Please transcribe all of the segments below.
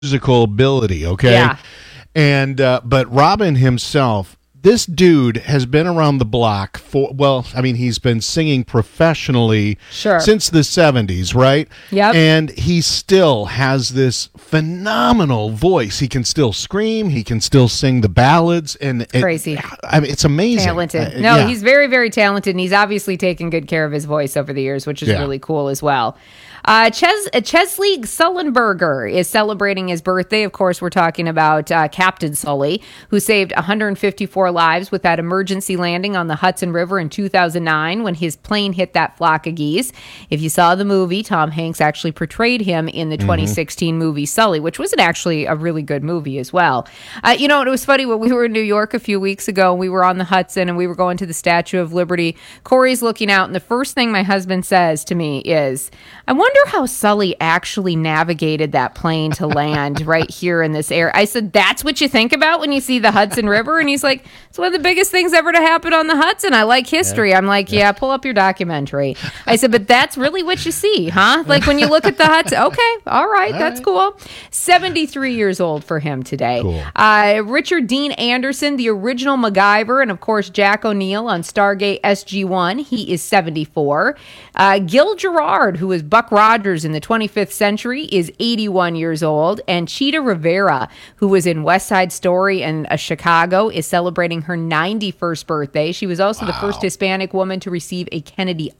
musical ability, okay? Yeah. And but Robin himself, this dude has been around the block he's been singing professionally since the 70s, right? Yep. And he still has this phenomenal voice. He can still scream. He can still sing the ballads. And Crazy. It's amazing. Talented. He's very, very talented, and he's obviously taken good care of his voice over the years, which is really cool as well. Chesley Sullenberger is celebrating his birthday. Of course, we're talking about Captain Sully, who saved 154 lives with that emergency landing on the Hudson River in 2009 when his plane hit that flock of geese. If you saw the movie, Tom Hanks actually portrayed him in the 2016 movie Sully, which was actually a really good movie as well. It was funny when we were in New York a few weeks ago, and we were on the Hudson and we were going to the Statue of Liberty. Corey's looking out, and the first thing my husband says to me is, I wonder how Sully actually navigated that plane to land right here in this area. I said, that's what you think about when you see the Hudson River? And he's like, it's one of the biggest things ever to happen on the Hudson. I like history. I'm like, yeah, pull up your documentary. I said, but that's really what you see, huh? Like when you look at the Hudson. Okay, all right, that's cool. 73 years old for him today. Cool. Richard Dean Anderson, the original MacGyver, and of course, Jack O'Neill on Stargate SG-1. He is 74. Gil Gerard, who is Buck Rogers in the 25th Century, is 81 years old. And Cheetah Rivera, who was in West Side Story and Chicago, is celebrating her 91st birthday. She was also the first Hispanic woman to receive a Kennedy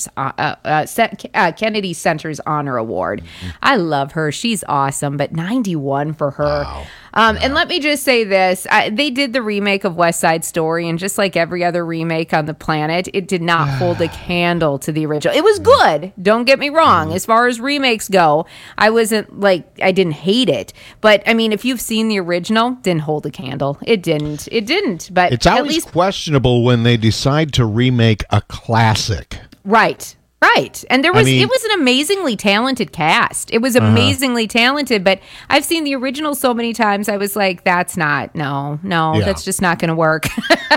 Kennedy Center's Honor Award. I love her. She's awesome, but 91 for her. Wow. And let me just say this. They did the remake of West Side Story, and just like every other remake on the planet, it did not hold a candle to the original. It was good. Don't get me wrong. As far as remakes go, I didn't hate it. But, I mean, if you've seen the original, didn't hold a candle. It didn't. But it's always questionable when they decide to remake a classic. Right. And it was an amazingly talented cast. It was amazingly talented, but I've seen the original so many times, I was like, that's just not going to work.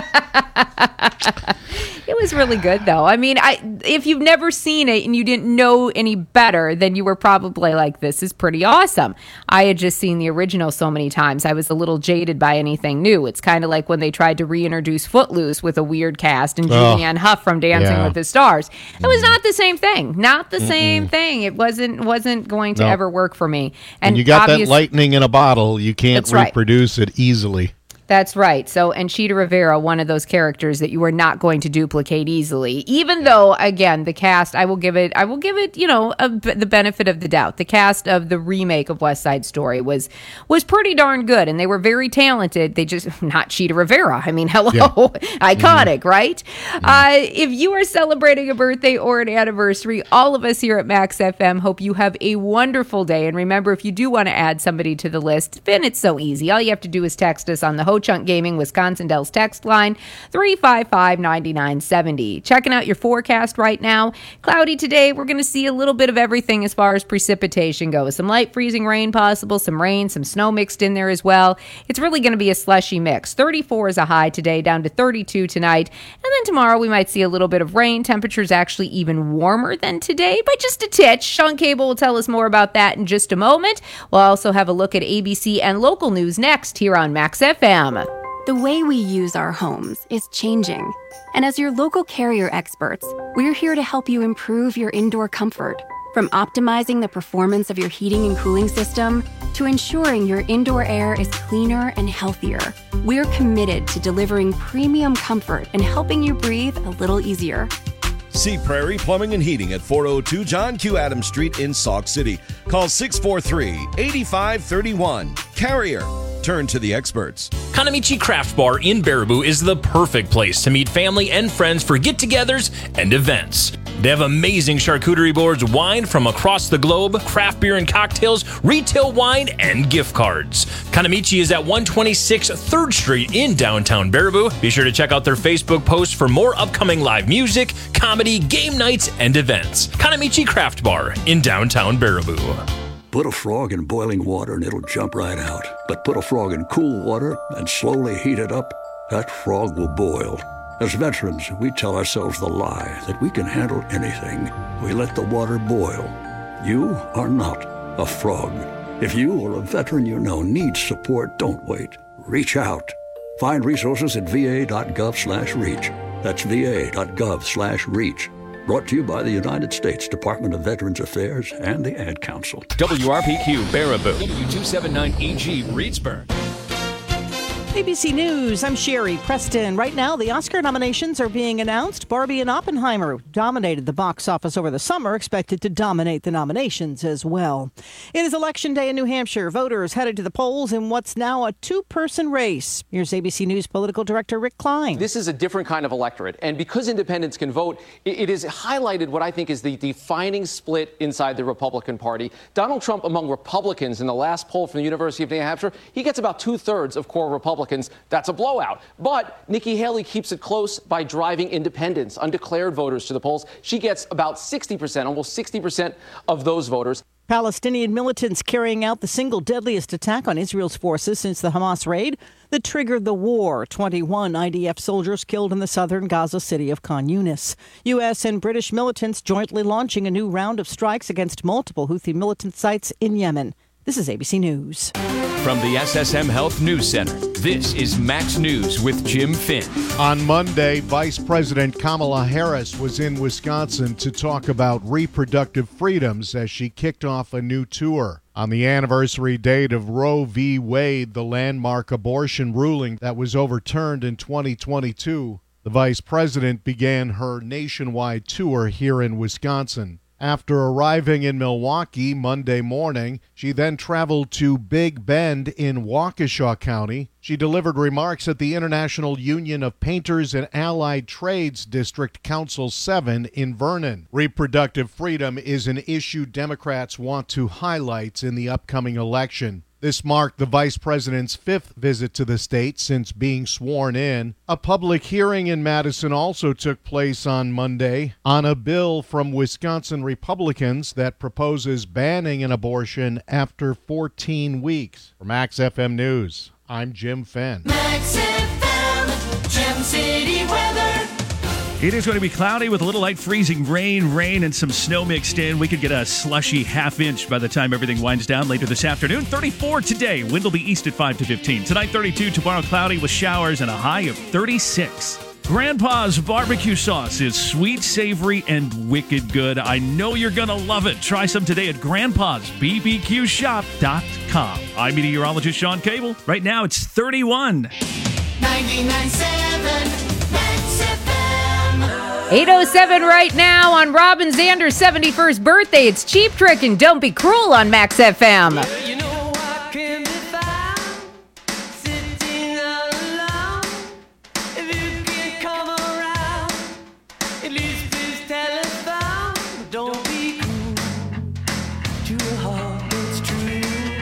It was really good, though. I mean, if you've never seen it and you didn't know any better, then you were probably like, this is pretty awesome. I had just seen the original so many times. I was a little jaded by anything new. It's kind of like when they tried to reintroduce Footloose with a weird cast and Julianne Hough from Dancing with the Stars. It was not the same thing. Not the same thing. It wasn't going to ever work for me. And you got that lightning in a bottle. You can't reproduce it easily. That's right. So, and Cheetah Rivera, one of those characters that you are not going to duplicate easily. Even though, again, the cast, I will give it, the benefit of the doubt. The cast of the remake of West Side Story was pretty darn good, and they were very talented. They just, not Cheetah Rivera. I mean, hello, iconic, right? If you are celebrating a birthday or an anniversary, all of us here at Max FM hope you have a wonderful day. And remember, if you do want to add somebody to the list, then it's so easy. All you have to do is text us on the Ho Chunk Gaming Wisconsin Dells text line 355-9970. Checking out your forecast right now. Cloudy today. We're going to see a little bit of everything as far as precipitation goes. Some light freezing rain possible, some rain, some snow mixed in there as well. It's really going to be a slushy mix. 34 is a high today, down to 32 tonight. And then tomorrow we might see a little bit of rain. Temperatures actually even warmer than today by just a titch. Sean Cable will tell us more about that in just a moment. We'll also have a look at ABC and local news next here on Max FM. The way we use our homes is changing. And as your local Carrier experts, we're here to help you improve your indoor comfort. From optimizing the performance of your heating and cooling system to ensuring your indoor air is cleaner and healthier, we're committed to delivering premium comfort and helping you breathe a little easier. See Prairie Plumbing and Heating at 402 John Q. Adams Street in Sauk City. Call 643-8531. Carrier. Turn to the experts. Kanamichi Craft Bar in Baraboo is the perfect place to meet family and friends for get-togethers and events. They have amazing charcuterie boards, wine from across the globe, craft beer and cocktails, retail wine, and gift cards. Kanamichi is at 126 3rd Street in downtown Baraboo. Be sure to check out their Facebook posts for more upcoming live music, comedy, game nights, and events. Kanamichi Craft Bar in downtown Baraboo. Put a frog in boiling water and it'll jump right out. But put a frog in cool water and slowly heat it up, that frog will boil. As veterans, we tell ourselves the lie that we can handle anything. We let the water boil. You are not a frog. If you or a veteran you know needs support, don't wait. Reach out. Find resources at va.gov/reach. That's va.gov/reach. Brought to you by the United States Department of Veterans Affairs and the Ad Council. WRPQ Baraboo. W279EG Reedsburg. ABC News, I'm Sherry Preston. Right now, the Oscar nominations are being announced. Barbie and Oppenheimer dominated the box office over the summer, expected to dominate the nominations as well. It is Election Day in New Hampshire. Voters headed to the polls in what's now a two-person race. Here's ABC News political director Rick Klein. This is a different kind of electorate, and because independents can vote, it has highlighted what I think is the defining split inside the Republican Party. Donald Trump, among Republicans in the last poll from the University of New Hampshire, he gets about two-thirds of core Republicans. That's a blowout. But Nikki Haley keeps it close by driving independents, undeclared voters to the polls. She gets about 60%, almost 60% of those voters. Palestinian militants carrying out the single deadliest attack on Israel's forces since the Hamas raid that triggered the war. 21 IDF soldiers killed in the southern Gaza city of Khan Yunis. U.S. and British militants jointly launching a new round of strikes against multiple Houthi militant sites in Yemen. This is ABC News. From the SSM Health News Center, this is Max News with Jim Finn. On Monday, Vice President Kamala Harris was in Wisconsin to talk about reproductive freedoms as she kicked off a new tour. On the anniversary date of Roe v. Wade, the landmark abortion ruling that was overturned in 2022, the Vice President began her nationwide tour here in Wisconsin. After arriving in Milwaukee Monday morning, she then traveled to Big Bend in Waukesha County. She delivered remarks at the International Union of Painters and Allied Trades District Council 7 in Vernon. Reproductive freedom is an issue Democrats want to highlight in the upcoming election. This marked the vice president's fifth visit to the state since being sworn in. A public hearing in Madison also took place on Monday on a bill from Wisconsin Republicans that proposes banning an abortion after 14 weeks. For Max FM News, I'm Jim Fenn. Max FM, Gem City weather. It is going to be cloudy with a little light freezing rain, and some snow mixed in. We could get a slushy half-inch by the time everything winds down later this afternoon. 34 today. Wind will be east at 5 to 15. Tonight, 32. Tomorrow, cloudy with showers and a high of 36. Grandpa's barbecue sauce is sweet, savory, and wicked good. I know you're going to love it. Try some today at grandpa'sbbqshop.com. I'm meteorologist Sean Cable. Right now, it's 31. 99.7 8:07 right now on Robin Zander's 71st birthday. It's Cheap Trick and Don't Be Cruel on Max FM. You know I can be found sitting alone. If you can come around, at least please telephone. Don't be cruel to a heart that's true.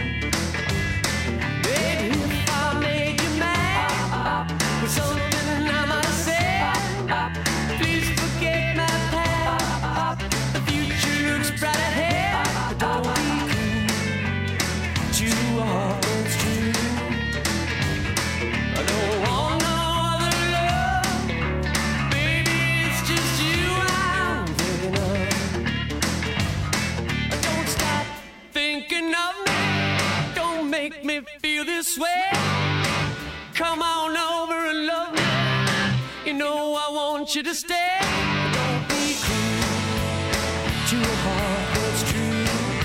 Baby, if I made you mad with something I might say, please forget my past. The future looks bright ahead. Don't be cruel to a heart that's true. I don't want no other love. Baby, it's just you I'm thinking of. Don't stop thinking of me. Don't make me feel this way. Come on over and love me. You know I want you to stay. Don't be cruel to a heart that's true.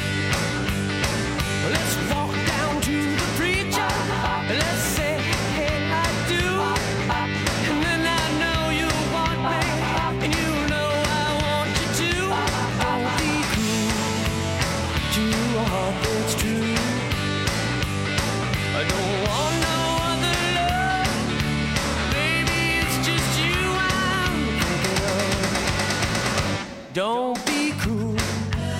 Let's walk down to the preacher. Let's say, hey, I do. And then I know you want me. And you know I want you to. Don't be cruel to a heart that's true. I don't want no other love. Baby, it's just you I'm thinking of. Don't be cruel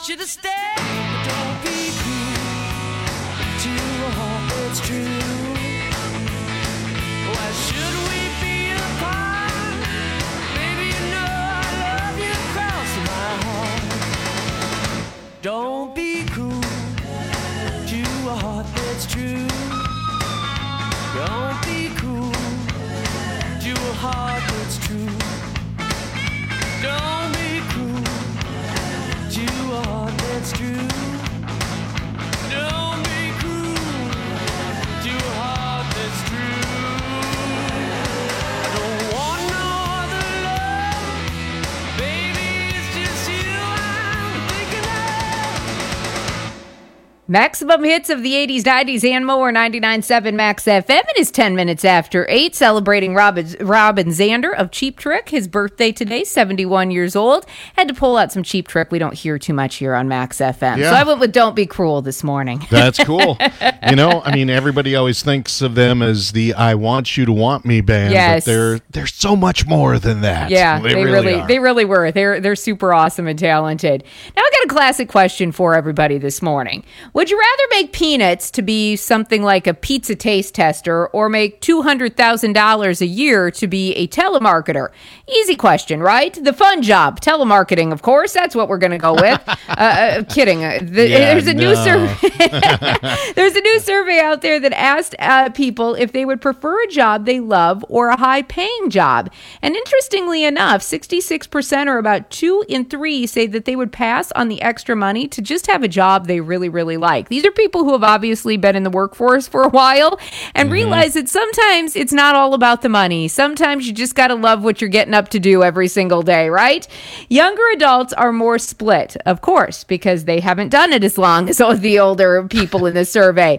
want you to stay, but don't be cruel to a heart that's true. Why should we be apart? Baby, you know I love you across my heart. Don't be cruel to a heart that's true. Don't be cruel to a heart that's true. Don't be cruel to a heart that's true. Don't be cruel to a heart that's true. I don't want no other love. Baby, it's just you I'm thinking of. Maximum hits of the 80s, 90s, and more. 99.7 Max FM. It is 10 minutes after 8, celebrating Robin Zander of Cheap Trick. His birthday today, 71 years old. Had to pull out some Cheap Trick. We don't hear too much here on Max FM. Yeah. So I went with Don't Be Cruel this morning. That's cool. Everybody always thinks of them as the I Want You to Want Me band, Yes. but they're so much more than that. Yeah, they really are. they really were. They're super awesome and talented. Now I got a classic question for everybody this morning. Would you rather make peanuts to be something like a pizza taste tester or make $200,000 a year to be a telemarketer? Easy question, right? The fun job, telemarketing, of course. That's what we're going to go with. Kidding. There's a new survey. There's a new survey out there that asked people if they would prefer a job they love or a high-paying job. And interestingly enough, 66% or about 2 in 3 say that they would pass on the extra money to just have a job they really, really like. These are people who have obviously been in the workforce for a while and realize that sometimes it's not all about the money. Sometimes you just got to love what you're getting up to do every single day, right? Younger adults are more split, of course, because they haven't done it as long as all the older people in the survey.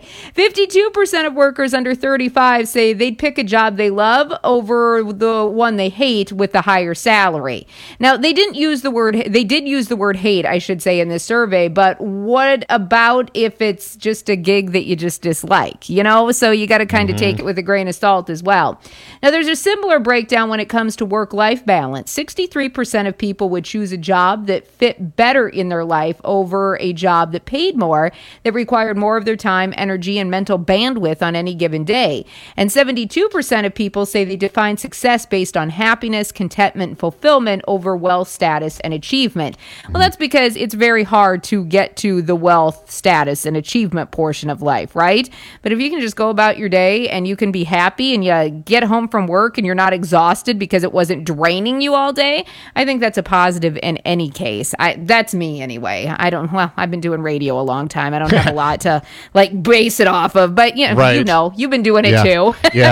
52% of workers under 35 say they'd pick a job they love over the one they hate with the higher salary. Now, they did use the word hate, I should say, in this survey, but what about if it's just a gig that you just dislike, So you got to kind of take it with a grain of salt as well. Now, there's a similar breakdown when it comes to work-life balance. 63% of people would choose a job that fit better in their life over a job that paid more, that required more of their time, energy, and mental bandwidth on any given day. And 72% of people say they define success based on happiness, contentment, and fulfillment over wealth, status, and achievement. Well, that's because it's very hard to get to the wealth, status, and achievement portion of life, right? But if you can just go about your day and you can be happy and you get home from work and you're not exhausted because it wasn't draining you all day, I think that's a positive in any case. That's me anyway. I've been doing radio a long time. I don't have a lot to base it off of, but right. You've been doing it too.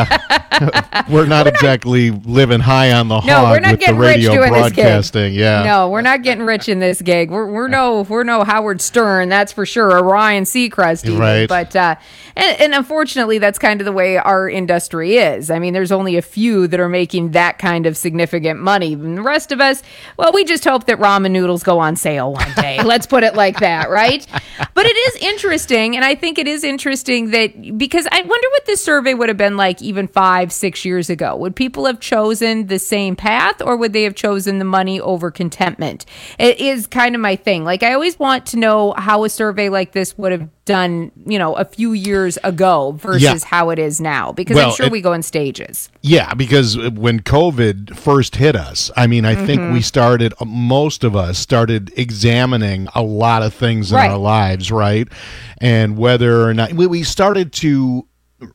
Yeah. We're not exactly living high on the hog we're not with getting the radio rich doing broadcasting. This gig. Yeah. No, we're not getting rich in this gig. We're no Howard Stern, that's for sure, or Ryan Seacrest even. Right. But and unfortunately, that's kind of the way our industry is. I mean, there's only a few that are making that kind of significant money. And the rest of us, well, we just hope that ramen noodles go on sale one day. Let's put it like that, right? But it is interesting, and I think it is interesting that, because I wonder what this survey would have been like even 5-6 years ago. Would people have chosen the same path, or would they have chosen the money over contentment? It is kind of my thing. I always want to know how a survey like this would have done, a few years ago versus how it is now, because I'm sure we go in stages. Yeah, because when COVID first hit us, I think most of us started examining a lot of things in our lives, right? And whether or not we started to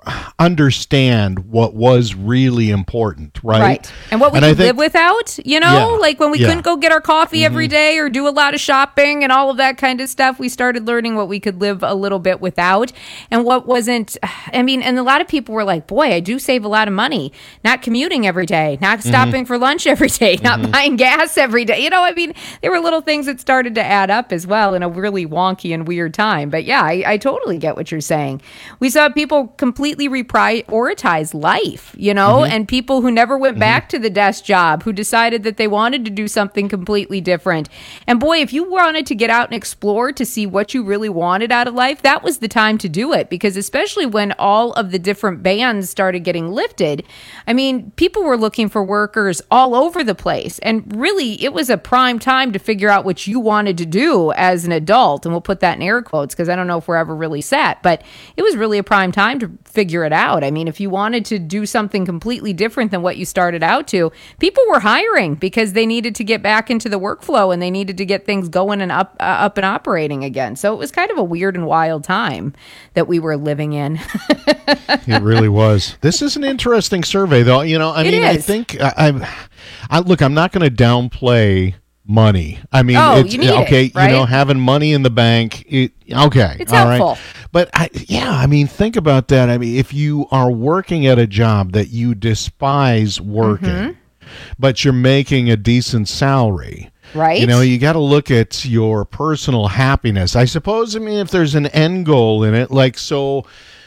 understand what was really important, right? And what we could live without, when we couldn't go get our coffee every day or do a lot of shopping and all of that kind of stuff, we started learning what we could live a little bit without and what wasn't. And a lot of people were like, boy, I do save a lot of money not commuting every day, not stopping for lunch every day, not buying gas every day. There were little things that started to add up as well in a really wonky and weird time. But yeah, I totally get what you're saying. We saw people completely reprioritize life, you know, and people who never went back to the desk job, who decided that they wanted to do something completely different. And boy, if you wanted to get out and explore to see what you really wanted out of life, that was the time to do it, because especially when all of the different bans started getting lifted, I mean, people were looking for workers all over the place. And really, it was a prime time to figure out what you wanted to do as an adult. And we'll put that in air quotes because I don't know if we're ever really set, but it was really a prime time to figure it out. I mean, if you wanted to do something completely different than what you started out to, people were hiring because they needed to get back into the workflow and they needed to get things going and up and operating again. So it was kind of a weird and wild time that we were living in. It really was. This is an interesting survey, though. You know, I mean, I think look, I'm not going to downplay money. I mean, it's you need okay. It, right? You know, having money in the bank. It's all helpful. Right. But I mean, think about that. I mean, if you are working at a job that you despise working, but you're making a decent salary. Right. You know, you got to look at your personal happiness. I suppose, I mean, if there's an end goal in it, like, so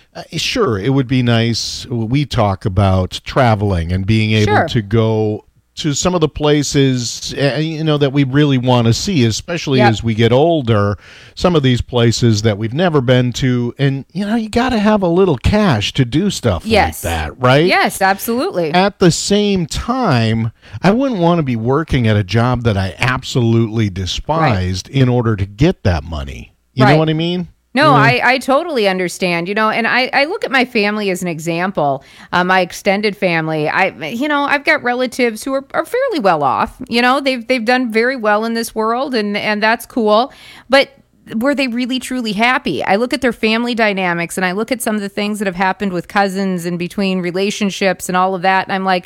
sure, it would be nice. We talk about traveling and being able to go to some of the places, you know, that we really want to see, especially as we get older, some of these places that we've never been to. And, you know, you got to have a little cash to do stuff like that, right? Yes, absolutely. At the same time, I wouldn't want to be working at a job that I absolutely despised in order to get that money. You know what I mean? No, I totally understand, you know, and I look at my family as an example, my extended family. I've got relatives who are fairly well off, you know, they've done very well in this world and that's cool. But were they really, truly happy? I look at their family dynamics and I look at some of the things that have happened with cousins and between relationships and all of that. And I'm like,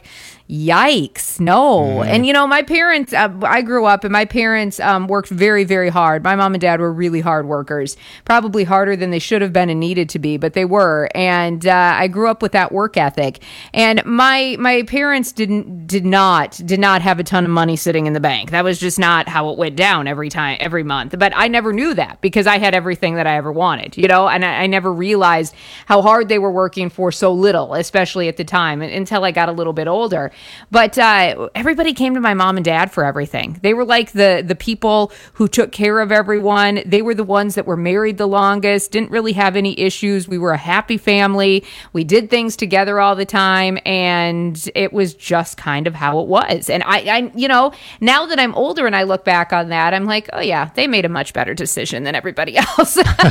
yikes, no. And, you know, my parents, I grew up and my parents worked very, very hard. My mom and dad were really hard workers, probably harder than they should have been and needed to be, but they were. And I grew up with that work ethic. And my parents did not have a ton of money sitting in the bank. That was just not how it went down every month. But I never knew that because I had everything that I ever wanted, you know, and I never realized how hard they were working for so little, especially at the time, until I got a little bit older. But everybody came to my mom and dad for everything. They were like the people who took care of everyone. They were the ones that were married the longest, didn't really have any issues. We were a happy family. We did things together all the time, and it was just kind of how it was. And I you know, now that I'm older and I look back on that, I'm like, oh yeah, they made a much better decision than everybody else.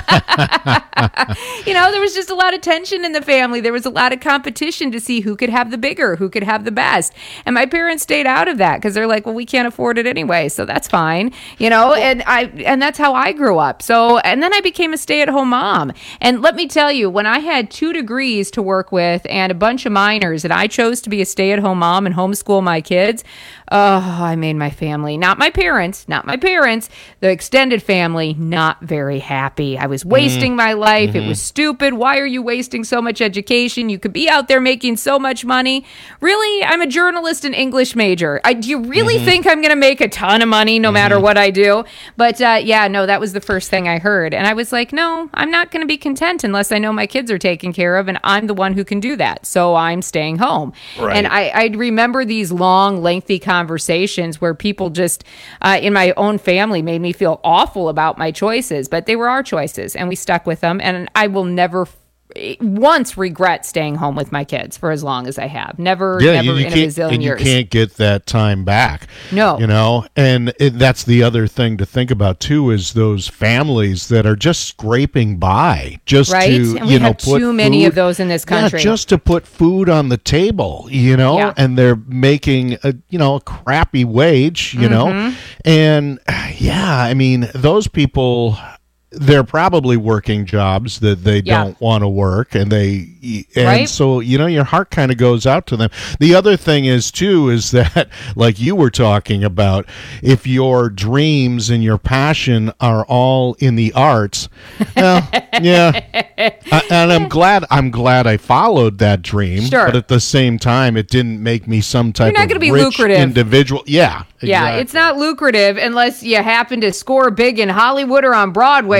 You know, there was just a lot of tension in the family. There was a lot of competition to see who could have the bigger, who could have the best. And my parents stayed out of that because they're like, well, we can't afford it anyway, so that's fine, you know. And that's how I grew up. So, and then I became a stay-at-home mom. And let me tell you, when I had 2 degrees to work with and a bunch of minors, and I chose to be a stay-at-home mom and homeschool my kids, I made my family, not my parents, the extended family, not very happy. I was wasting my life. It was stupid. Why are you wasting so much education? You could be out there making so much money. Really? I'm a journalist and English major. Do you really think I'm going to make a ton of money no matter what I do? But that was the first thing I heard. And I was like, no, I'm not going to be content unless I know my kids are taken care of and I'm the one who can do that. So I'm staying home. Right. And I remember these long, lengthy conversations where people just, in my own family, made me feel awful about my choices, but they were our choices and we stuck with them. And I will never once regret staying home with my kids for as long as I have. Never in a bazillion years. You can't get that time back. No. You know, and that's the other thing to think about too, is those families that are just scraping by just to, and we have too many of those in this country. Yeah, just to put food on the table, you know, and they're making a crappy wage, you know, and I mean, those people, they're probably working jobs that they don't want to work, and so, you know, your heart kind of goes out to them. The other thing is that, like you were talking about, if your dreams and your passion are all in the arts, and I'm glad I followed that dream. Sure. But at the same time, it didn't make me some type You're not of gonna be rich lucrative. Individual. Yeah. Yeah, exactly. it's not lucrative unless you happen to score big in Hollywood or on Broadway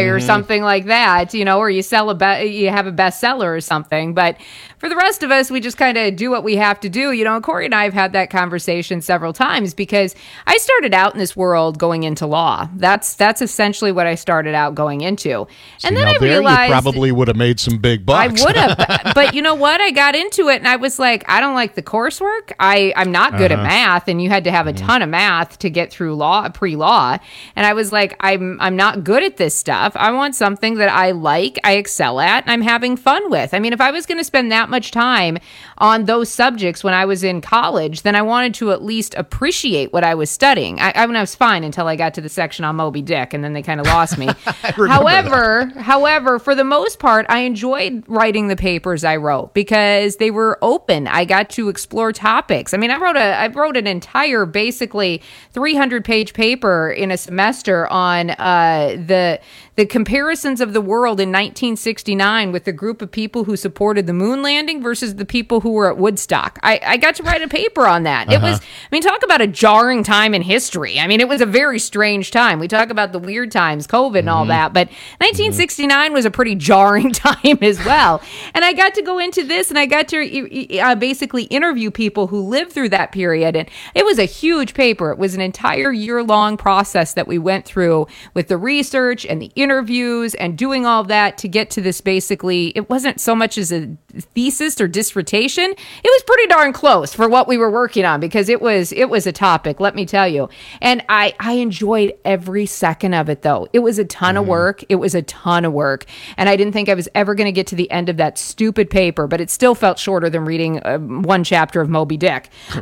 or something like that, or you you have a bestseller or something. But for the rest of us, we just kind of do what we have to do. Corey and I have had that conversation several times because I started out in this world going into law. That's essentially what I started out going into. And then I realized you probably would have made some big bucks. I would have. But you know what? I got into it and I was like, I don't like the coursework. I'm not good at math, and you had to have a ton of math to get through pre-law. And I was like, I'm not good at this stuff. I want something that I like, I excel at, and I'm having fun with. I mean, if I was going to spend that much time on those subjects when I was in college, then I wanted to at least appreciate what I was studying. I was fine until I got to the section on Moby Dick, and then they kind of lost me. However, for the most part, I enjoyed writing the papers I wrote because they were open. I got to explore topics. I mean, I wrote an entire, basically 300-page paper in a semester on the comparisons of the world in 1969 with the group of people who supported the moon landing versus the people who were at Woodstock. I got to write a paper on that. It was, talk about a jarring time in history. I mean, it was a very strange time. We talk about the weird times, COVID and all that, but 1969 was a pretty jarring time as well. And I got to go into this, and I got to basically interview people who lived through that period. And it was a huge paper. It was an entire year-long process that we went through with the research and the interviews and doing all that to get to this. Basically, it wasn't so much as a thesis or dissertation. It was pretty darn close for what we were working on because it was a topic, let me tell you. And I enjoyed every second of it, though. It was a ton of work. It was a ton of work. And I didn't think I was ever going to get to the end of that stupid paper, but it still felt shorter than reading one chapter of Moby Dick. But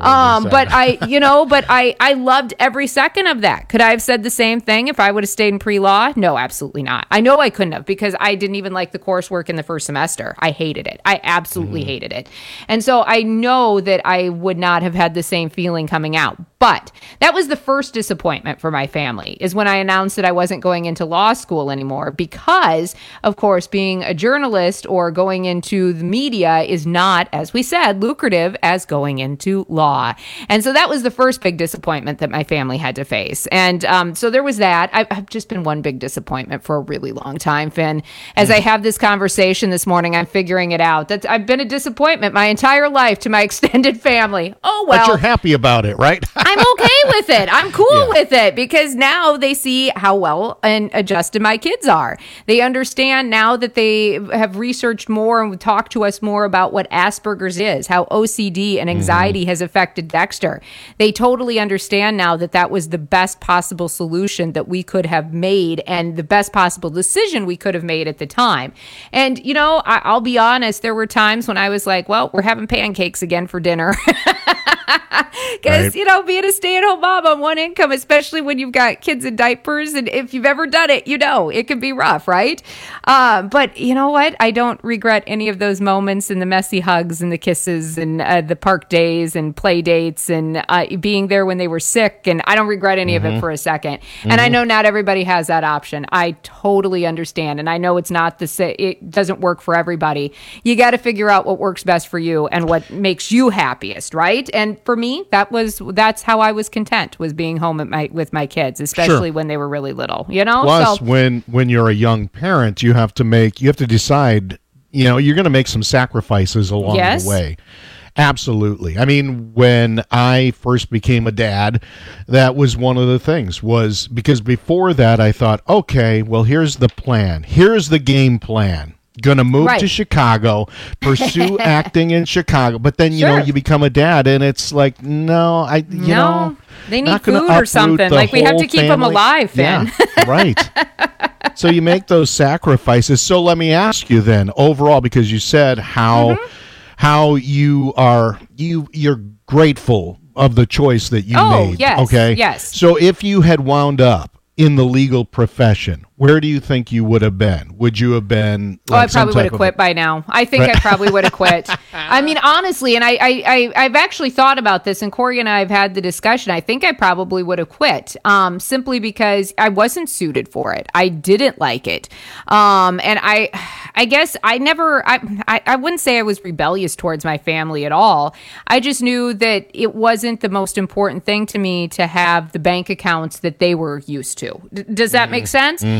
I loved every second of that. Could I have said the same thing if I would have stayed in pre-law? No, absolutely not. I know I couldn't have because I didn't even like the coursework in the first semester. I hated it. I absolutely hated it. And so I know that I would not have had the same feeling coming out. But that was the first disappointment for my family, is when I announced that I wasn't going into law school anymore because, of course, being a journalist or going into the media is not, as we said, lucrative as going into law. And so that was the first big disappointment that my family had to face. And so there was that. I've just been one big disappointment for a really long time, Finn. As I have this conversation this morning, I'm figuring it out. I've been a disappointment my entire life to my extended family. Oh, well. But you're happy about it, right? I'm okay with it. I'm cool with it because now they see how well and adjusted my kids are. They understand now that they have researched more and talked to us more about what Asperger's is, how OCD and anxiety has affected Dexter. They totally understand now that that was the best possible solution that we could have made and the best possible decision we could have made at the time. And, I'll be honest, there were times when I was like, well, we're having pancakes again for dinner. Because, being a stay-at-home mom on one income, especially when you've got kids in diapers, and if you've ever done it, it can be rough, right? But you know what? I don't regret any of those moments and the messy hugs and the kisses and the park days and play dates and being there when they were sick. And I don't regret any of it for a second. And I know not everybody has that option. I totally understand. And I know it doesn't work for everybody. You got to figure out what works best for you and what makes you happiest, right? And for me, that's how I was content, was being home with my kids, especially when they were really little, Plus, when you're a young parent, you have to decide, you're going to make some sacrifices along the way. Absolutely. I mean, when I first became a dad, that was one of the things, was because before that I thought, okay, well, here's the plan. Here's the game plan. Going to move to Chicago, pursue acting in Chicago. But then, you become a dad and it's like, no, they need food or something. Like we have to keep them alive, Finn. Yeah, right. So you make those sacrifices. So let me ask you then, overall, because you said how you're grateful of the choice that you made. Yes, okay. Yes. So if you had wound up in the legal profession, where do you think you would have been? Would you have been? I probably would have quit by now. I think I probably would have quit. I mean, honestly, and I've actually thought about this, and Corey and I have had the discussion. I think I probably would have quit, simply because I wasn't suited for it. I didn't like it, and I guess I wouldn't say I was rebellious towards my family at all. I just knew that it wasn't the most important thing to me to have the bank accounts that they were used to. Does that make sense?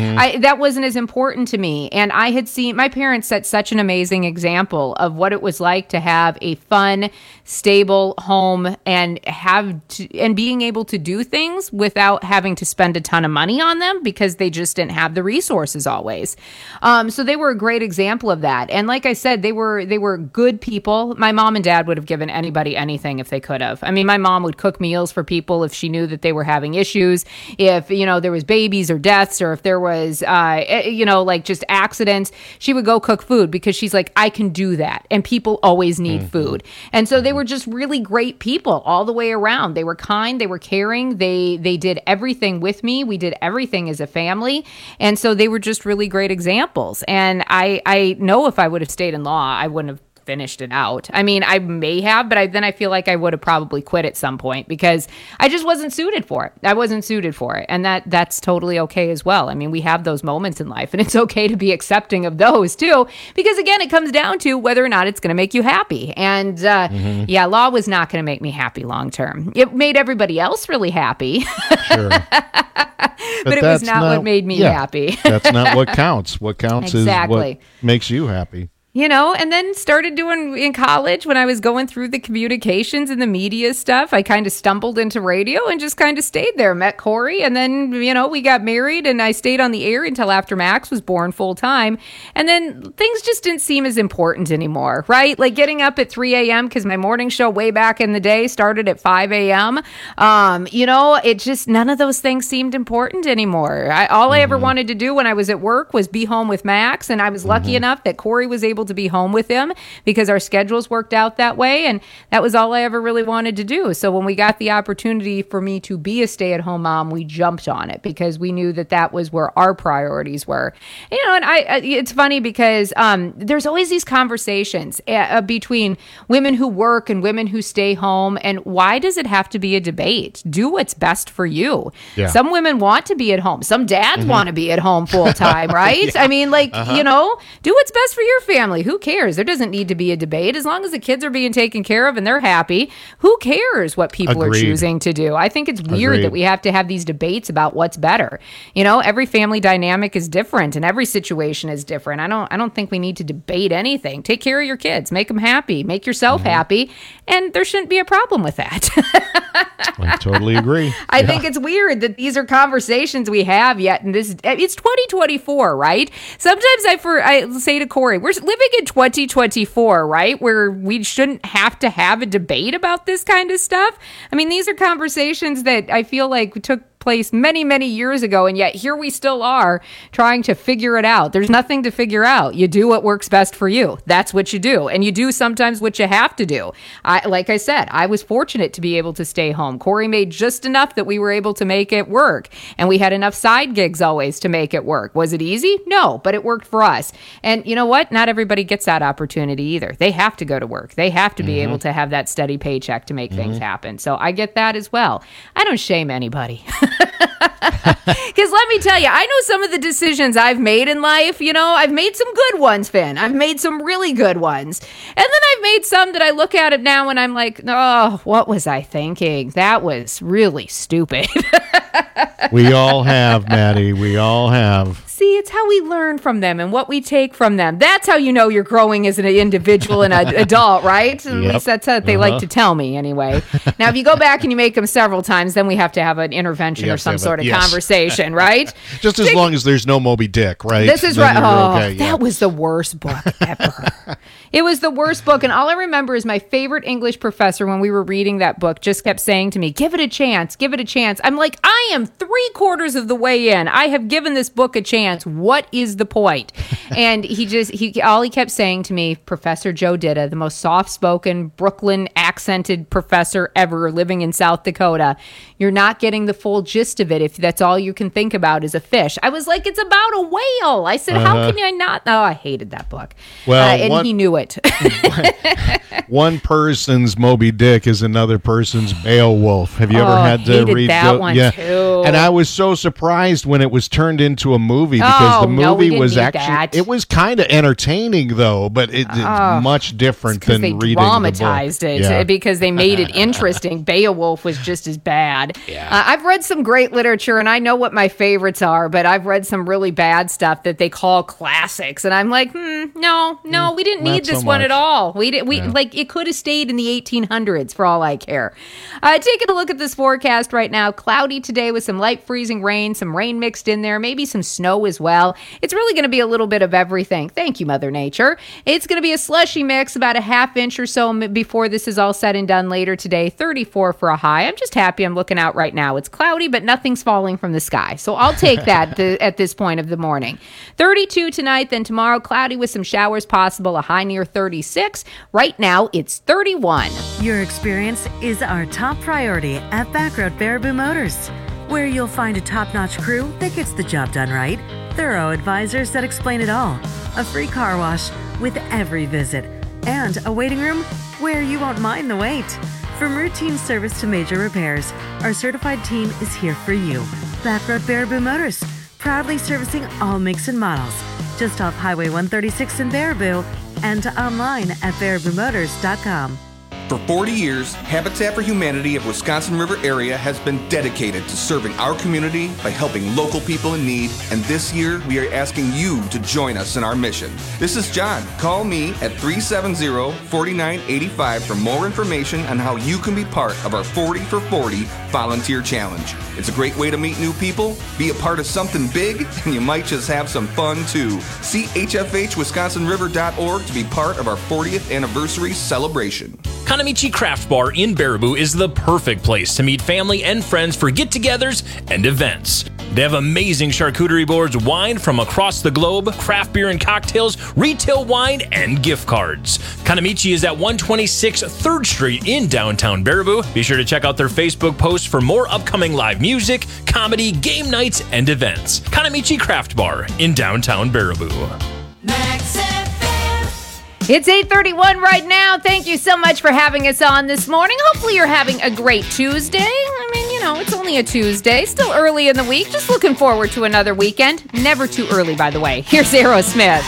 That wasn't as important to me. And I had seen my parents set such an amazing example of what it was like to have a fun, stable home and being able to do things without having to spend a ton of money on them because they just didn't have the resources always. So they were a great example of that. And like I said, they were good people. My mom and dad would have given anybody anything if they could have. I mean, my mom would cook meals for people if she knew that they were having issues, if, there was babies or deaths, or if there was, like just accidents, she would go cook food because she's like, I can do that. And people always need food. And so they were just really great people all the way around. They were kind, they were caring. They did everything with me. We did everything as a family. And so they were just really great examples. And I know if I would have stayed in law, I wouldn't have finished it out. I mean, I may have, but then I feel like I would have probably quit at some point because I just wasn't suited for it. I wasn't suited for it. And that's totally okay as well. I mean, we have those moments in life and it's okay to be accepting of those too, because again, it comes down to whether or not it's going to make you happy. And law was not going to make me happy long term. It made everybody else really happy. Sure. But it was not what made me happy. That's not what counts. What counts is what makes you happy. And then started doing in college when I was going through the communications and the media stuff. I kind of stumbled into radio and just kind of stayed there. Met Corey, and then, we got married and I stayed on the air until after Max was born full time. And then things just didn't seem as important anymore, right? Like getting up at 3 a.m. because my morning show way back in the day started at 5 a.m. It just, none of those things seemed important anymore. All I ever wanted to do when I was at work was be home with Max. And I was lucky enough that Corey was able to be home with him because our schedules worked out that way. And that was all I ever really wanted to do. So when we got the opportunity for me to be a stay-at-home mom, we jumped on it because we knew that was where our priorities were. And it's funny because there's always these conversations between women who work and women who stay home. And why does it have to be a debate? Do what's best for you. Yeah. Some women want to be at home. Some dads want to be at home full time, right? I mean, do what's best for your family. Who cares? There doesn't need to be a debate. As long as the kids are being taken care of and they're happy, who cares what people are choosing to do? I think it's weird that we have to have these debates about what's better. Every family dynamic is different and every situation is different. I don't think we need to debate anything. Take care of your kids, make them happy, make yourself happy, and there shouldn't be a problem with that. I totally agree. I think it's weird that these are conversations we have yet, and it's 2024, right? Sometimes I say to Corey, we're living in 2024, right? Where we shouldn't have to have a debate about this kind of stuff. I mean, these are conversations that I feel like took place many, many years ago, and yet here we still are trying to figure it out. There's nothing to figure out. You do what works best for you. That's what you do. And you do sometimes what you have to do. Like I said, I was fortunate to be able to stay home. Corey made just enough that we were able to make it work. And we had enough side gigs always to make it work. Was it easy? No, but it worked for us. And you know what? Not everybody gets that opportunity either. They have to go to work. They have to be able to have that steady paycheck to make things happen. So I get that as well. I don't shame anybody. Because let me tell you, I know some of the decisions I've made in life. I've made some good ones, Finn. I've made some really good ones. And then I've made some that I look at it now and I'm like, oh, what was I thinking? That was really stupid. We all have, Maddie. We all have. See, it's how we learn from them and what we take from them. That's how you know you're growing as an individual and an adult, right? At least that's what they like to tell me anyway. Now, if you go back and you make them several times, then we have to have an intervention or some sort of conversation, right? Just as long as there's no Moby Dick, right? This is right. Oh, okay, that was the worst book ever. It was the worst book. And all I remember is my favorite English professor when we were reading that book just kept saying to me, give it a chance, give it a chance. I'm like, I am 3/4 of the way in. I have given this book a chance. What is the point? And all he kept saying to me, Professor Joe Ditta, the most soft-spoken, Brooklyn accented professor ever living in South Dakota, you're not getting the full gist of it if that's all you can think about is a fish. I was like, it's about a whale. I said, how can I not? Oh, I hated that book. Well, he knew it. One person's Moby Dick is another person's Beowulf. Have you ever had to read that one too? And I was so surprised when it was turned into a movie because the movie was actually it was kind of entertaining though, but it's much different than reading the book. They dramatized it because they made it interesting. Beowulf was just as bad. Yeah. I've read some great literature and I know what my favorites are, but I've read some really bad stuff that they call classics, and I'm like, no, we didn't need this one at all. We like it could have stayed in the 1800s for all I care. Taking a look at this forecast right now, cloudy today with some light freezing rain, some rain mixed in there, maybe some snow as well. It's really going to be a little bit of everything. Thank you, Mother Nature. It's going to be a slushy mix, about a half inch or so before this is all said and done later today. 34 for a high. I'm just happy I'm looking out right now. It's cloudy, but nothing's falling from the sky. So I'll take that at this point of the morning. 32 tonight, then tomorrow cloudy with some showers possible, a high near 36. Right now, it's 31. Your experience is our top priority at Backroad Baraboo Motors, where you'll find a top-notch crew that gets the job done right, thorough advisors that explain it all, a free car wash with every visit, and a waiting room where you won't mind the wait. From routine service to major repairs, our certified team is here for you. Backroad Baraboo Motors, proudly servicing all makes and models. Just off Highway 136 in Baraboo and online at baraboomotors.com. For 40 years, Habitat for Humanity of Wisconsin River area has been dedicated to serving our community by helping local people in need, and this year we are asking you to join us in our mission. This is John. Call me at 370-4985 for more information on how you can be part of our 40 for 40 volunteer challenge. It's a great way to meet new people, be a part of something big, and you might just have some fun too. See hfhwisconsinriver.org to be part of our 40th anniversary celebration. Kanamichi Craft Bar in Baraboo is the perfect place to meet family and friends for get-togethers and events. They have amazing charcuterie boards, wine from across the globe, craft beer and cocktails, retail wine, and gift cards. Kanamichi is at 126 3rd Street in downtown Baraboo. Be sure to check out their Facebook post for more upcoming live music, comedy, game nights, and events. Kanamichi Craft Bar in downtown Baraboo. It's 8:31 right now. Thank you so much for having us on this morning. Hopefully you're having a great Tuesday. I mean, it's only a Tuesday. Still early in the week. Just looking forward to another weekend. Never too early, by the way. Here's Aerosmith.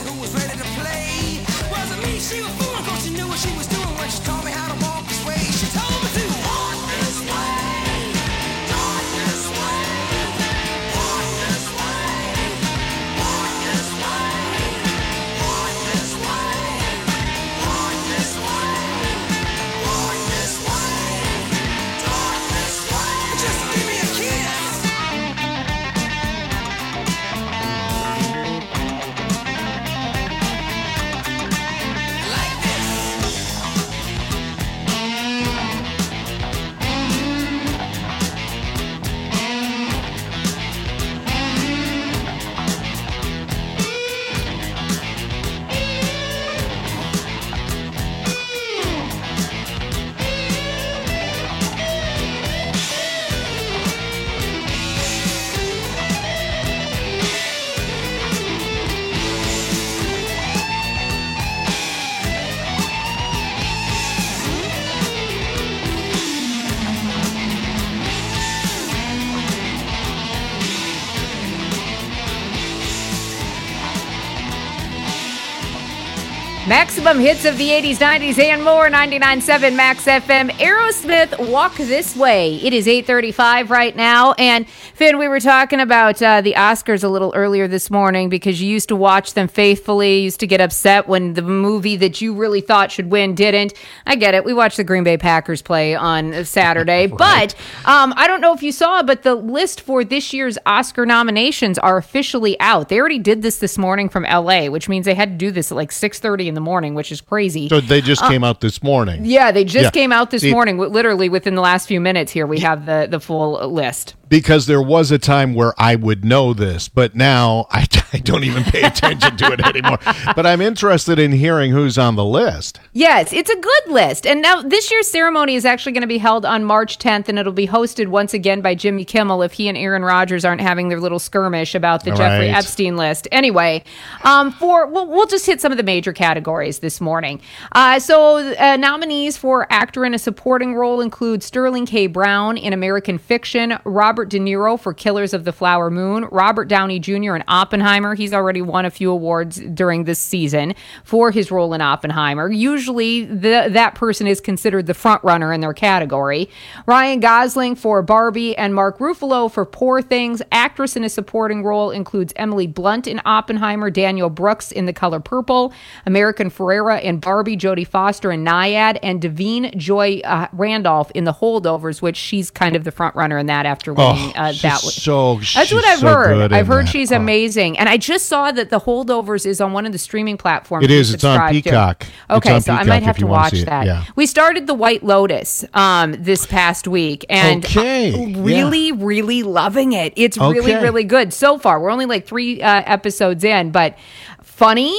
She was fooling 'cause she knew what she was doing when she taught me how to walk this way. She Maximum hits of the 80s, 90s, and more. 99.7 Max FM. Aerosmith, Walk This Way. It is 8:35 right now. And Finn, we were talking about the Oscars a little earlier this morning because you used to watch them faithfully. You used to get upset when the movie that you really thought should win didn't. I get it. We watched the Green Bay Packers play on Saturday. Right. But I don't know if you saw, but the list for this year's Oscar nominations are officially out. They already did this morning from L.A., which means they had to do this at like 6:30 in the morning, which is crazy. So they just came out this morning. Yeah, they just came out this morning. Literally within the last few minutes here, we have the full list. Because there was a time where I would know this, but now I don't even pay attention to it anymore. But I'm interested in hearing who's on the list. Yes, it's a good list. And now this year's ceremony is actually going to be held on March 10th, and it'll be hosted once again by Jimmy Kimmel if he and Aaron Rodgers aren't having their little skirmish about the Jeffrey Epstein list. Anyway, we'll just hit some of the major categories this morning. Nominees for actor in a supporting role include Sterling K. Brown in American Fiction, Robert De Niro for Killers of the Flower Moon, Robert Downey Jr. in Oppenheimer. He's already won a few awards during this season for his role in Oppenheimer. Usually that person is considered the front runner in their category. Ryan Gosling for Barbie and Mark Ruffalo for Poor Things. Actress in a supporting role includes Emily Blunt in Oppenheimer, Daniel Brooks in The Color Purple, American Ferrera in Barbie, Jodie Foster in Nyad, and Davine Joy Randolph in The Holdovers, which she's kind of the front runner in that after winning. That's what I've heard. I've heard she's amazing. And I just saw that The Holdovers is on one of the streaming platforms. It is. It's on Peacock. Okay, so I might have to watch that. Yeah. We started The White Lotus this past week, and really loving it. It's really, really good so far. We're only like 3 episodes in, but funny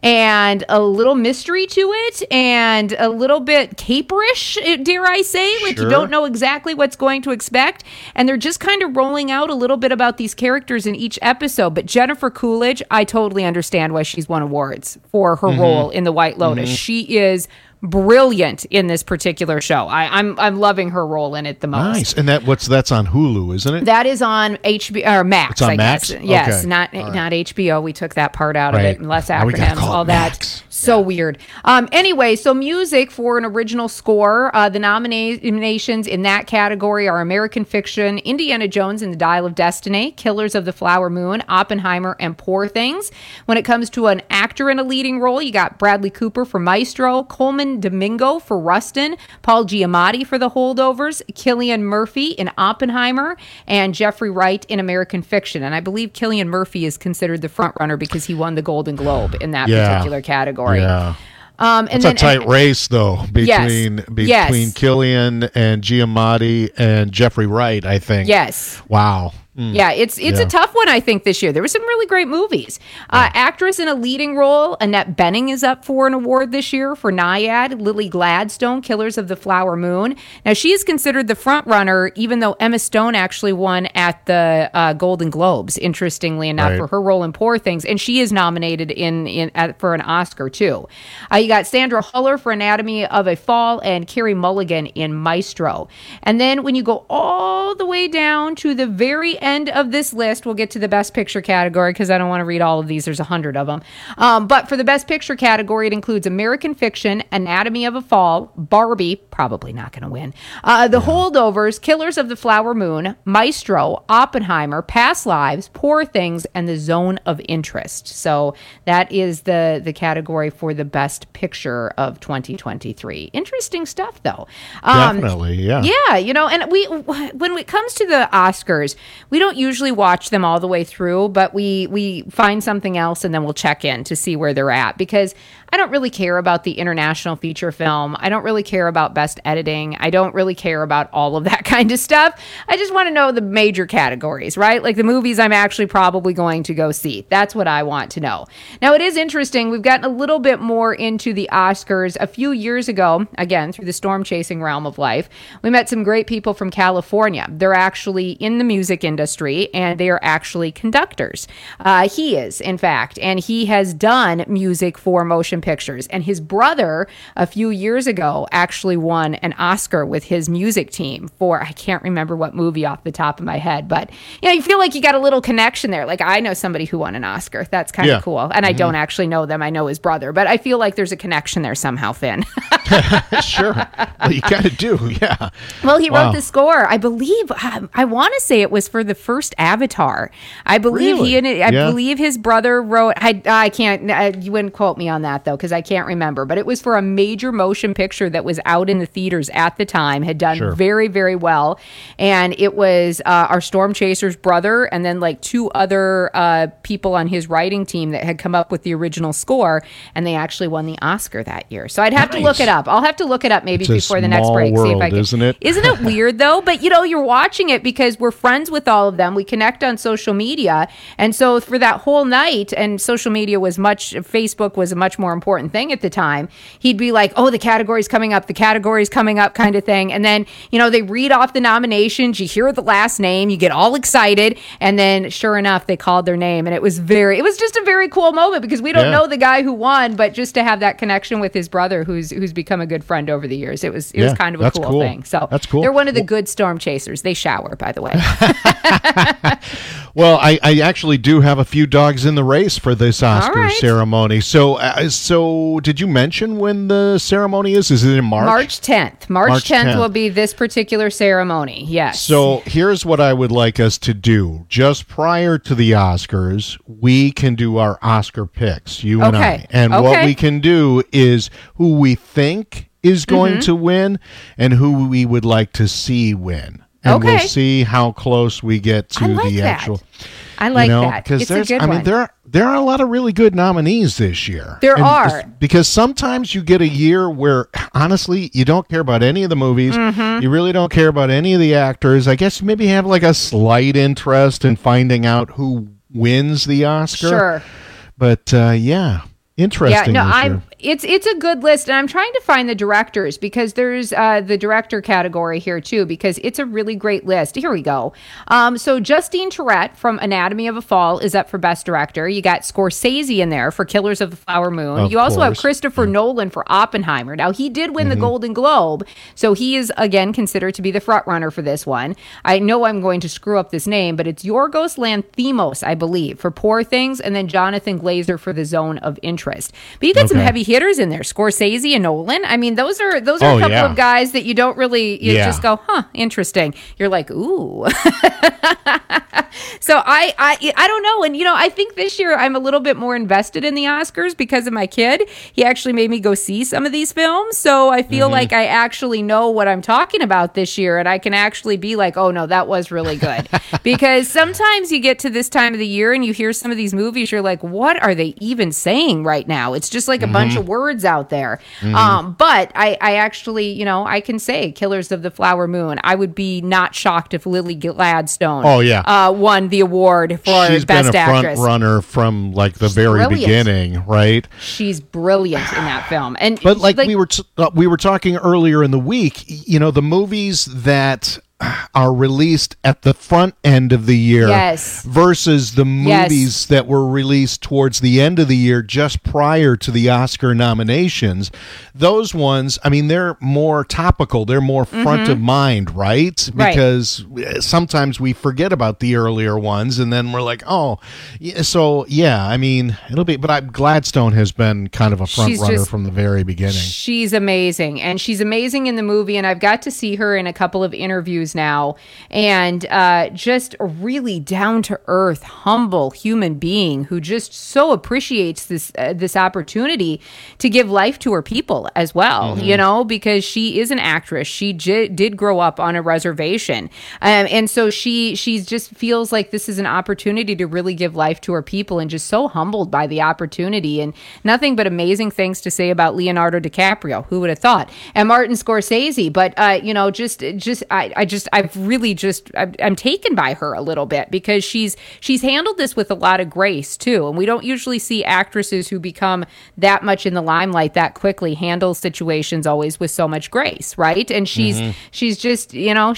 and a little mystery to it and a little bit caperish, dare I say. Like, you don't know exactly what's going to expect. And they're just kind of rolling out a little bit about these characters in each episode. But Jennifer Coolidge, I totally understand why she's won awards for her role in The White Lotus. She is brilliant in this particular show. I'm loving her role in it the most. Nice. And that's on Hulu, isn't it? That is on HBO or Max. It's on Max? Yes, okay. not HBO. We took that part out of it. Less acronyms, all that. So weird. Anyway, so music for an original score. The nominations in that category are American Fiction, Indiana Jones and the Dial of Destiny, Killers of the Flower Moon, Oppenheimer, and Poor Things. When it comes to an actor in a leading role, you got Bradley Cooper for Maestro, Coleman Domingo for Rustin, Paul Giamatti for The Holdovers, Cillian Murphy in Oppenheimer, and Jeffrey Wright in American Fiction. And I believe Cillian Murphy is considered the front runner because he won the Golden Globe in that particular category. Yeah. It's a tight race, though, between Cillian and Giamatti and Jeffrey Wright, I think. Yes. Wow. Yeah, it's a tough one, I think, this year. There were some really great movies. Actress in a leading role, Annette Bening is up for an award this year for Nyad. Lily Gladstone, Killers of the Flower Moon. Now, she is considered the front runner, even though Emma Stone actually won at the Golden Globes, interestingly enough, for her role in Poor Things. And she is nominated for an Oscar, too. You got Sandra Huller for Anatomy of a Fall and Carey Mulligan in Maestro. And then when you go all the way down to the very end of this list, we'll get to the Best Picture category because I don't want to read all of these. There's 100 of them. But for the Best Picture category, it includes American Fiction, Anatomy of a Fall, Barbie, probably not going to win, The Holdovers, Killers of the Flower Moon, Maestro, Oppenheimer, Past Lives, Poor Things, and The Zone of Interest. So that is the category for the Best Picture of 2023. Interesting stuff, though. Definitely, yeah. Yeah, and when it comes to the Oscars, we don't usually watch them all the way through, but we find something else and then we'll check in to see where they're at, because I don't really care about the international feature film. I don't really care about best editing. I don't really care about all of that kind of stuff. I just want to know the major categories, right? Like the movies I'm actually probably going to go see. That's what I want to know. Now, it is interesting. We've gotten a little bit more into the Oscars. A few years ago, again, through the storm chasing realm of life, we met some great people from California. They're actually in the music industry. industry, and they are actually conductors. He is, in fact, and he has done music for motion pictures. And his brother, a few years ago, actually won an Oscar with his music team for, I can't remember what movie off the top of my head, but you feel like you got a little connection there. Like, I know somebody who won an Oscar. That's kind of cool. And I don't actually know them. I know his brother, but I feel like there's a connection there somehow, Finn. Sure. Well, you kind of do, yeah. Well, he wrote the score. I believe, I want to say it was for the first Avatar. I believe I believe his brother wrote, I can't, you wouldn't quote me on that though, because I can't remember, but it was for a major motion picture that was out in the theaters at the time, had done very, very well. And it was our Storm Chaser's brother and then like two other people on his writing team that had come up with the original score, and they actually won the Oscar that year. So I'd have to look it up. I'll have to look it up maybe before the next break. World, see if I can. Isn't it? Isn't it weird though? But you're watching it because we're friends with all of them. We connect on social media. And so for that whole night, and social media was Facebook was a much more important thing at the time, he'd be like, oh, the category's coming up kind of thing. And then, they read off the nominations, you hear the last name, you get all excited. And then sure enough, they called their name. And it was just a very cool moment because we don't know the guy who won, but just to have that connection with his brother who's become a good friend over the years. It was kind of a cool thing. So that's cool. They're one of the good Storm Chasers. They shower, by the way. Well, I actually do have a few dogs in the race for this Oscar ceremony. So did you mention when the ceremony is? Is it in March? March 10th. March 10th will be this particular ceremony. Yes. So here's what I would like us to do. Just prior to the Oscars, we can do our Oscar picks, you and I. And what we can do is who we think is going to win and who we would like to see win. And we'll see how close we get to the actual. I like that. Because it's a good one. There are a lot of really good nominees this year. There are. Because sometimes you get a year where, honestly, you don't care about any of the movies. You really don't care about any of the actors. I guess you maybe have like a slight interest in finding out who wins the Oscar. Sure. But, interesting. Yeah, no, it's a good list, and I'm trying to find the directors because there's the director category here too because it's a really great list. Here we go. So Justine Tourette from Anatomy of a Fall is up for Best Director. You got Scorsese in there for Killers of the Flower Moon. You also have Christopher Nolan for Oppenheimer. Now he did win the Golden Globe, so he is again considered to be the front runner for this one. I know I'm going to screw up this name, but it's Yorgos Lanthimos, I believe, for Poor Things, and then Jonathan Glazer for The Zone of Interest. But you got some heavy hitters in there, Scorsese and Nolan. I mean, those are a couple of guys that you don't really just go, interesting. You're like, ooh. So I don't know, and I think this year I'm a little bit more invested in the Oscars because of my kid. He actually made me go see some of these films, so I feel like I actually know what I'm talking about this year, and I can actually be like, oh no, that was really good. Because sometimes you get to this time of the year and you hear some of these movies, you're like, what are they even saying right now? It's just like a bunch of words out there. But I actually, I can say Killers of the Flower Moon. I would be not shocked if Lily Gladstone won the award for She's Best been a Actress. front runner from like the very beginning, right? She's brilliant in that film. But like we were talking earlier in the week, the movies that are released at the front end of the year versus the movies that were released towards the end of the year just prior to the Oscar nominations. Those ones, I mean, they're more topical. They're more front of mind, right? Because sometimes we forget about the earlier ones and then we're like, I mean, it'll be, but Gladstone has been kind of a front runner from the very beginning. She's amazing, and she's amazing in the movie, and I've got to see her in a couple of interviews now, and just a really down-to-earth, humble human being who just so appreciates this opportunity to give life to her people as well, because she is an actress. She did grow up on a reservation, and so she just feels like this is an opportunity to really give life to her people, and just so humbled by the opportunity, and nothing but amazing things to say about Leonardo DiCaprio. Who would have thought? And Martin Scorsese, but I just I'm taken by her a little bit because she's handled this with a lot of grace too. And we don't usually see actresses who become that much in the limelight that quickly handle situations always with so much grace, right? And she's just,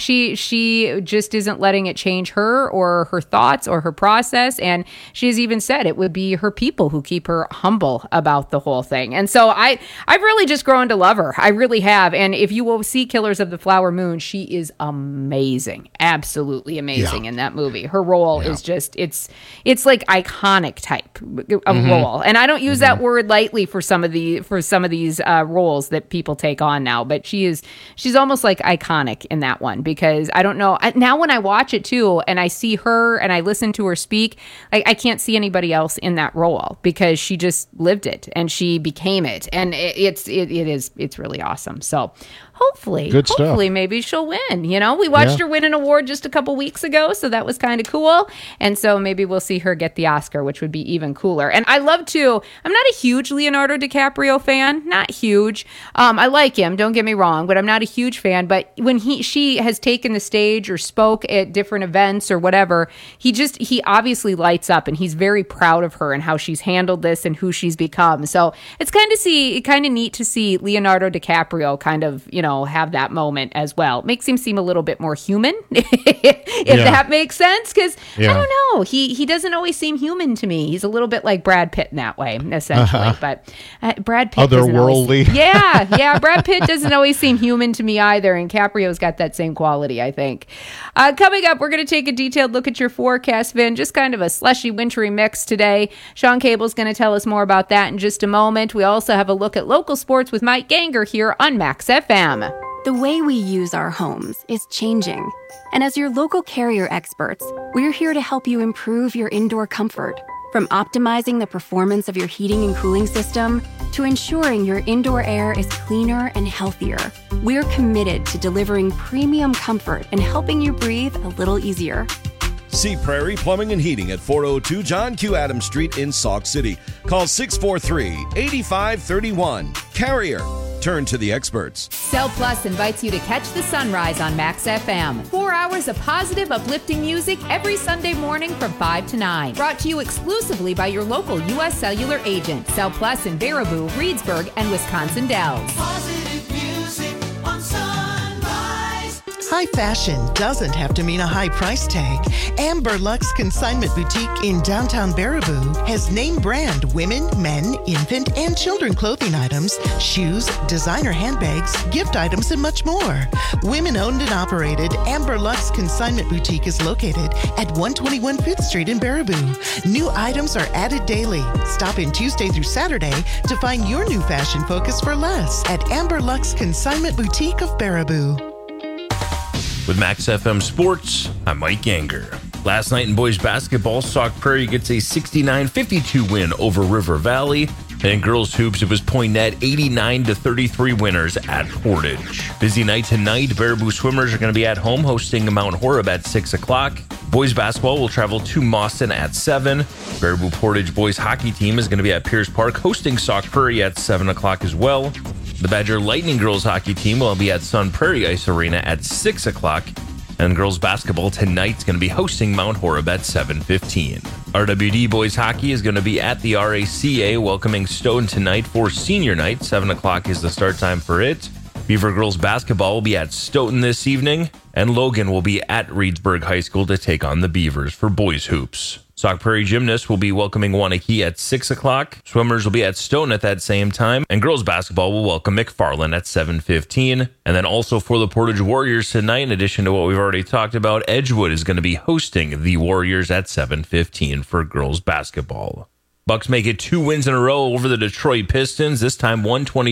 she just isn't letting it change her or her thoughts or her process. And she has even said it would be her people who keep her humble about the whole thing. And so I've really just grown to love her. I really have. And if you will see Killers of the Flower Moon, she is amazing, absolutely amazing in that movie. Her role is just, it's like iconic type of role. And I don't use that word lightly for some of these roles that people take on now, but she's almost like iconic in that one, because I don't know, now when I watch it too, and I see her and I listen to her speak, I can't see anybody else in that role because she just lived it and she became it. And it's really awesome. So hopefully maybe she'll win. We watched her win an award just a couple weeks ago, so that was kind of cool. And so maybe we'll see her get the Oscar, which would be even cooler. And I love to, I'm not a huge Leonardo DiCaprio fan, not huge. I like him, don't get me wrong, but I'm not a huge fan. But when she has taken the stage or spoke at different events or whatever, he obviously lights up, and he's very proud of her and how she's handled this and who she's become. So it's kind of neat to see Leonardo DiCaprio kind of, have that moment as well. Makes him seem a little bit more human, if that makes sense. Because I don't know, he doesn't always seem human to me. He's a little bit like Brad Pitt in that way, essentially. But Brad Pitt otherworldly. Brad Pitt doesn't always seem human to me either. And Caprio's got that same quality, I think. Coming up, we're going to take a detailed look at your forecast, Vin. Just kind of a slushy, wintry mix today. Sean Cable's going to tell us more about that in just a moment. We also have a look at local sports with Mike Ganger here on Max FM. The way we use our homes is changing. And as your local Carrier experts, we're here to help you improve your indoor comfort. From optimizing the performance of your heating and cooling system to ensuring your indoor air is cleaner and healthier, we're committed to delivering premium comfort and helping you breathe a little easier. See Prairie Plumbing and Heating at 402 John Q. Adams Street in Sauk City. Call 643-8531. Carrier. Turn to the experts. Cell Plus invites you to catch the sunrise on Max FM. 4 hours of positive, uplifting music every Sunday morning from 5 to 9. Brought to you exclusively by your local U.S. Cellular agent. Cell Plus in Baraboo, Reedsburg, and Wisconsin Dells. Positive music on Sunrise. High fashion doesn't have to mean a high price tag. Amber Luxe Consignment Boutique in downtown Baraboo has name brand women, men, infant, and children clothing items, shoes, designer handbags, gift items, and much more. Women owned and operated, Amber Luxe Consignment Boutique is located at 121 5th Street in Baraboo. New items are added daily. Stop in Tuesday through Saturday to find your new fashion focus for less at Amber Luxe Consignment Boutique of Baraboo. With Max FM Sports, I'm Mike Ganger. Last night in boys basketball, Sauk Prairie gets a 69-52 win over River Valley. And in girls hoops, it was Point Net 89-33 winners at Portage. Busy night tonight. Baraboo Swimmers are going to be at home hosting Mount Horeb at 6 o'clock. Boys basketball will travel to Mawson at 7. Baraboo Portage boys hockey team is going to be at Pierce Park hosting Sauk Prairie at 7 o'clock as well. The Badger Lightning girls hockey team will be at Sun Prairie Ice Arena at 6 o'clock. And girls basketball tonight's going to be hosting Mount Horeb at 7:15. RWD boys hockey is going to be at the RACA welcoming Stoughton tonight for senior night. 7 o'clock is the start time for it. Beaver girls basketball will be at Stoughton this evening. And Logan will be at Reedsburg High School to take on the Beavers for boys hoops. Sauk Prairie Gymnasts will be welcoming Wanakee at 6 o'clock. Swimmers will be at Stoughton at that same time. And girls basketball will welcome McFarland at 7:15. And then also for the Portage Warriors tonight, in addition to what we've already talked about, Edgewood is going to be hosting the Warriors at 7:15 for girls basketball. Bucks make it 2 wins in a row over the Detroit Pistons, this time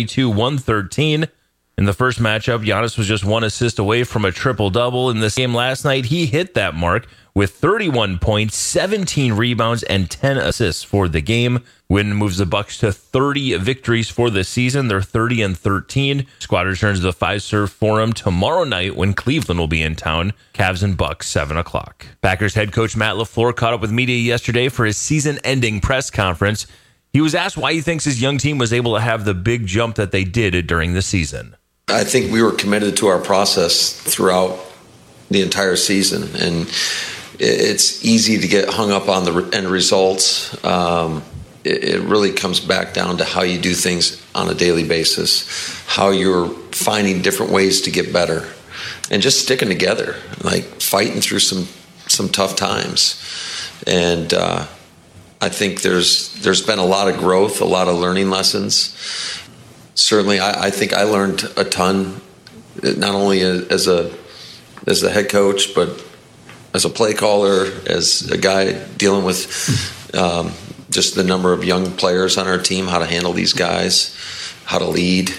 122-113. In the first matchup, Giannis was just 1 assist away from a triple-double. In this game last night, he hit that mark with 31 points, 17 rebounds, and 10 assists for the game. Win moves the Bucks to 30 victories for the season. They're 30-13. Squad returns to the Fiserv Forum tomorrow night when Cleveland will be in town. Cavs and Bucks, 7 o'clock. Packers head coach Matt LaFleur caught up with media yesterday for his season-ending press conference. He was asked why he thinks his young team was able to have the big jump that they did during the season. I think we were committed to our process throughout the entire season. And it's easy to get hung up on the end results. It really comes back down to how you do things on a daily basis, how you're finding different ways to get better, and just sticking together, like fighting through some tough times. And I think there's been a lot of growth, a lot of learning lessons. Certainly, I think I learned a ton, not only as the head coach, but as a play caller, as a guy dealing with just the number of young players on our team, how to handle these guys, how to lead.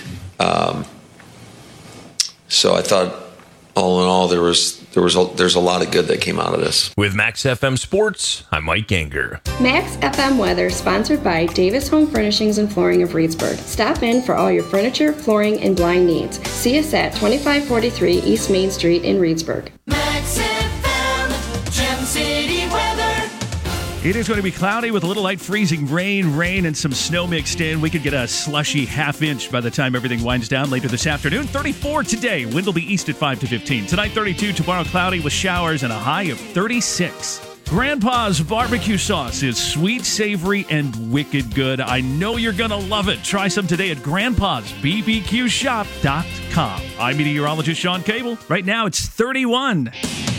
So I thought, all in all, there's a lot of good that came out of this. With Max FM Sports, I'm Mike Ganger. Max FM Weather, sponsored by Davis Home Furnishings and Flooring of Reedsburg. Stop in for all your furniture, flooring, and blind needs. See us at 2543 East Main Street in Reedsburg. Max FM, Gem City weather. It is going to be cloudy with a little light freezing rain, and some snow mixed in. We could get a slushy half inch by the time everything winds down later this afternoon. 34 today. Wind will be east at 5 to 15. Tonight, 32. Tomorrow, cloudy with showers and a high of 36. Grandpa's barbecue sauce is sweet, savory, and wicked good. I know you're going to love it. Try some today at grandpa'sbbqshop.com. I'm meteorologist Sean Cable. Right now, it's 31.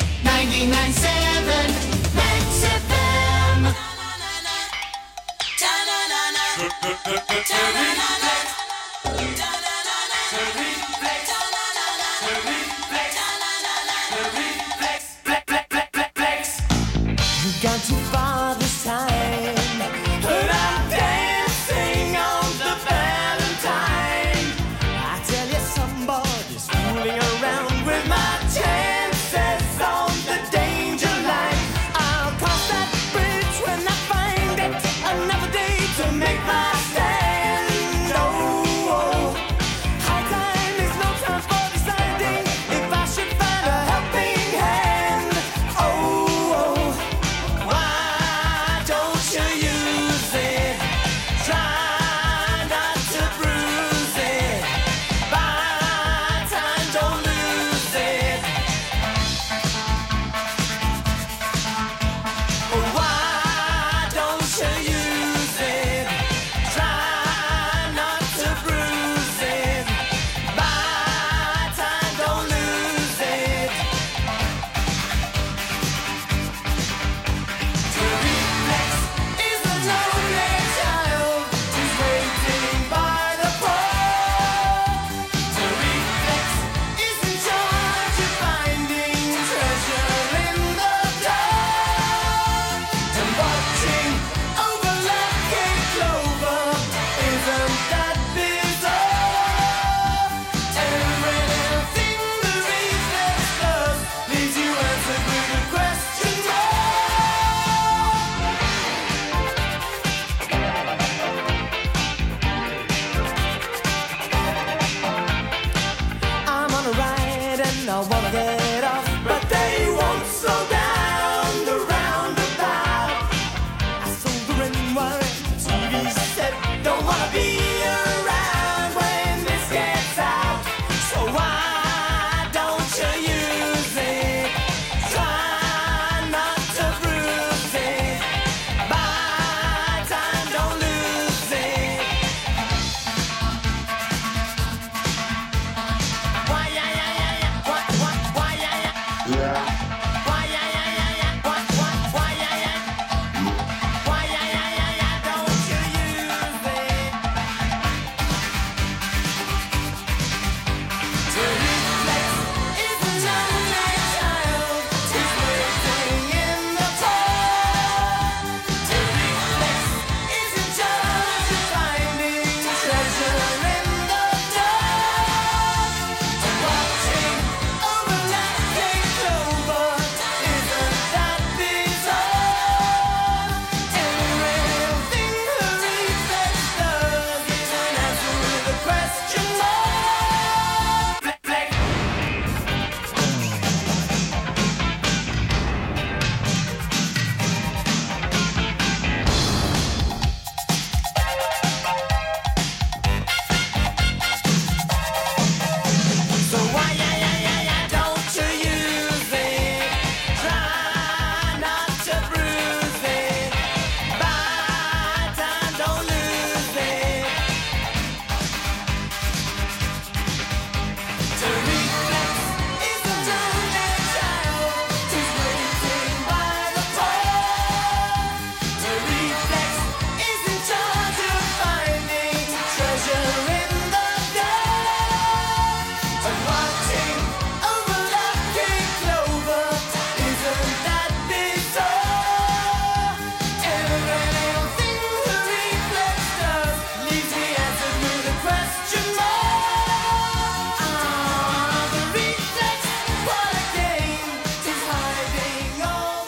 99.7 Max FM. You've gone too far this time, but I'm dancing on the Valentine. I tell you, somebody's fooling around with my chances on the danger line. I'll cross that bridge when I find it. Another day to make my stand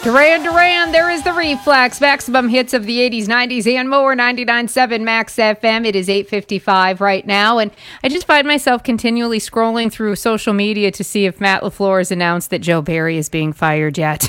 Duran Duran, there is the Reflex. Maximum hits of the 80s, 90s, and more. 99.7 Max FM. It is 8:55 right now, and I just find myself continually scrolling through social media to see if Matt LaFleur has announced that Joe Barry is being fired yet.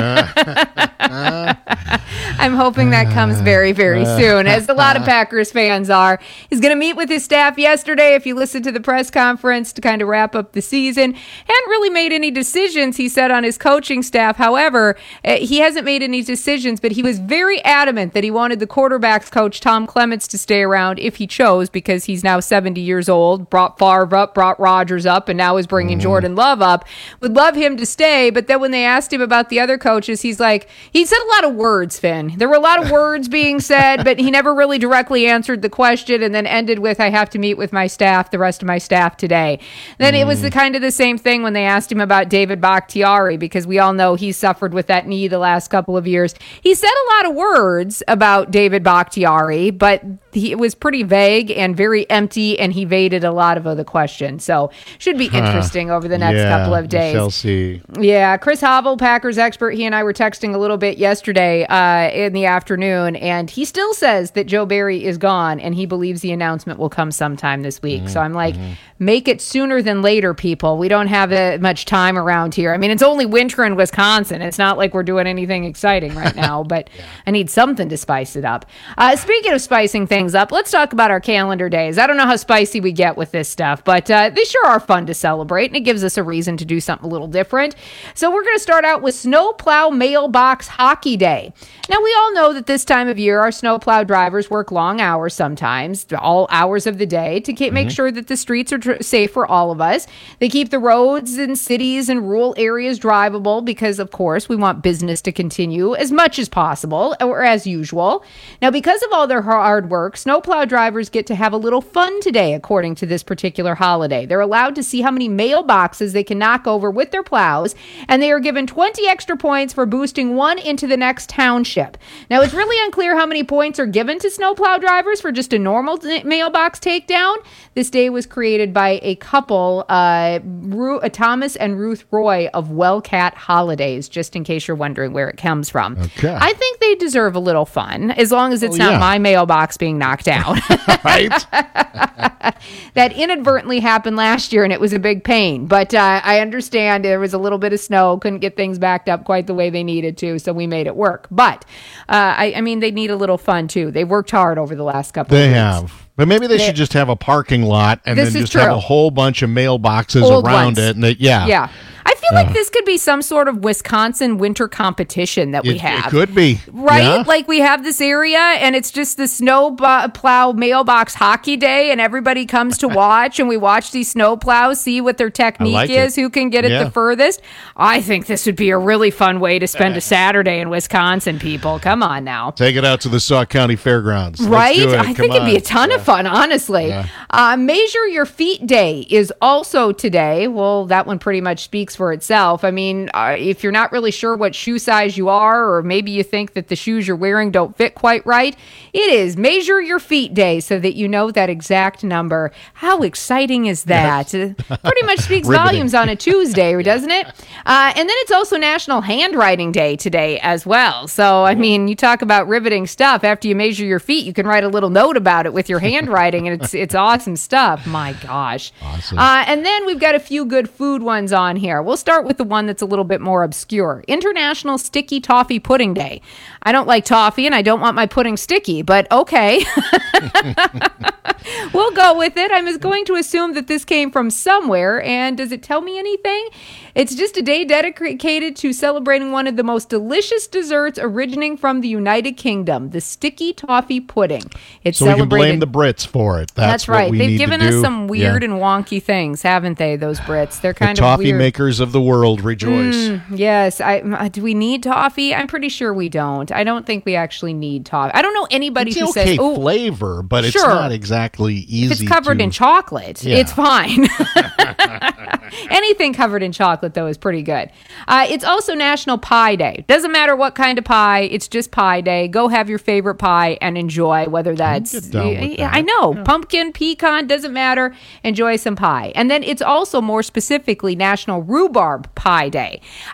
I'm hoping that comes very, very soon, as a lot of Packers fans are. He's going to meet with his staff yesterday, if you listen to the press conference, to kind of wrap up the season. Hadn't really made any decisions, he said, on his coaching staff. However, he hasn't made any decisions, but he was very adamant that he wanted the quarterbacks coach, Tom Clements, to stay around if he chose, because he's now 70 years old, brought Favre up, brought Rodgers up, and now is bringing Jordan Love up. Would love him to stay, but then when they asked him about the other coaches, he said a lot of words, Finn. There were a lot of words being said, but he never really directly answered the question, and then ended with, I have to meet with my staff, the rest of my staff today. Then it was kind of the same thing when they asked him about David Bakhtiari, because we all know he suffered with that knee the last couple of years. He said a lot of words about David Bakhtiari, but it was pretty vague and very empty, and he evaded a lot of the questions. So should be interesting over the next couple of days. Shall see. Yeah, Chris Hobble, Packers expert, he and I were texting a little bit yesterday in the afternoon, and he still says that Joe Barry is gone, and he believes the announcement will come sometime this week. So I'm like, make it sooner than later, people. We don't have much time around here. I mean, it's only winter in Wisconsin. It's not like we're doing anything exciting right now, but I need something to spice it up. Speaking of spicing things up, let's talk about our calendar days. I don't know how spicy we get with this stuff, but they sure are fun to celebrate, and it gives us a reason to do something a little different. So we're going to start out with Snowplow Mailbox Hockey Day. Now, we all know that this time of year, our snowplow drivers work long hours sometimes, all hours of the day, to make sure that the streets are safe for all of us. They keep the roads in cities and rural areas drivable because, of course, we want business to continue as much as possible, or as usual. Now, because of all their hard work, snowplow drivers get to have a little fun today, according to this particular holiday. They're allowed to see how many mailboxes they can knock over with their plows, and they are given 20 extra points for boosting one into the next township. Now, it's really unclear how many points are given to snowplow drivers for just a normal mailbox takedown. This day was created by a couple, Thomas and Ruth Roy of Wellcat Holidays, just in case you're wondering where it comes from. Okay. I think they deserve a little fun, as long as it's not my mailbox being knocked down. Right? That inadvertently happened last year, and it was a big pain. But I understand there was a little bit of snow, couldn't get things backed up quite the way they needed to, so we made it work. But, I mean, they need a little fun, too. They worked hard over the last couple of weeks. They have. But maybe they should just have a parking lot and then just have a whole bunch of mailboxes around it. And Yeah. I feel like this could be some sort of Wisconsin winter competition that we have. It could be. Right? Yeah. Like we have this area, and it's just the snow plow mailbox hockey day, and everybody comes to watch, and we watch these snow plows, see what their technique is, who can get it the furthest. I think this would be a really fun way to spend a Saturday in Wisconsin, people. Come on now. Take it out to the Sauk County Fairgrounds. Right? I think it'd be a ton of fun, honestly. Yeah. Measure Your Feet Day is also today. Well, that one pretty much speaks for itself. I mean, if you're not really sure what shoe size you are, or maybe you think that the shoes you're wearing don't fit quite right, it is Measure Your Feet Day so that you know that exact number. How exciting is that? Pretty much speaks volumes on a Tuesday, doesn't it? And then it's also National Handwriting Day today as well. So, I mean, you talk about riveting stuff. After you measure your feet, you can write a little note about it with your handwriting, and it's awesome stuff. My gosh. Awesome. And then we've got a few good food ones on here. We'll start with the one that's a little bit more obscure. International Sticky Toffee Pudding Day. I don't like toffee, and I don't want my pudding sticky, but okay. We'll go with it. I'm going to assume that this came from somewhere, and does it tell me anything? It's just a day dedicated to celebrating one of the most delicious desserts originating from the United Kingdom, the sticky toffee pudding. It's so we can blame the Brits for it. That's right. What They've given us some weird and wonky things, haven't they, those Brits? They're kind of weird. The toffee makers of the world rejoice. Yes. Do we need toffee? I'm pretty sure we don't. I don't think we actually need toffee. I don't know anybody who says, it's okay flavor, but it's not exactly easy. If it's covered in chocolate, it's fine. Anything covered in chocolate, though, is pretty good. It's also National Pie Day. Doesn't matter what kind of pie. It's just Pie Day. Go have your favorite pie and enjoy, whether that's... I know. Yeah. Pumpkin, pecan, doesn't matter. Enjoy some pie. And then it's also more specifically National Rhubarb Pie Day.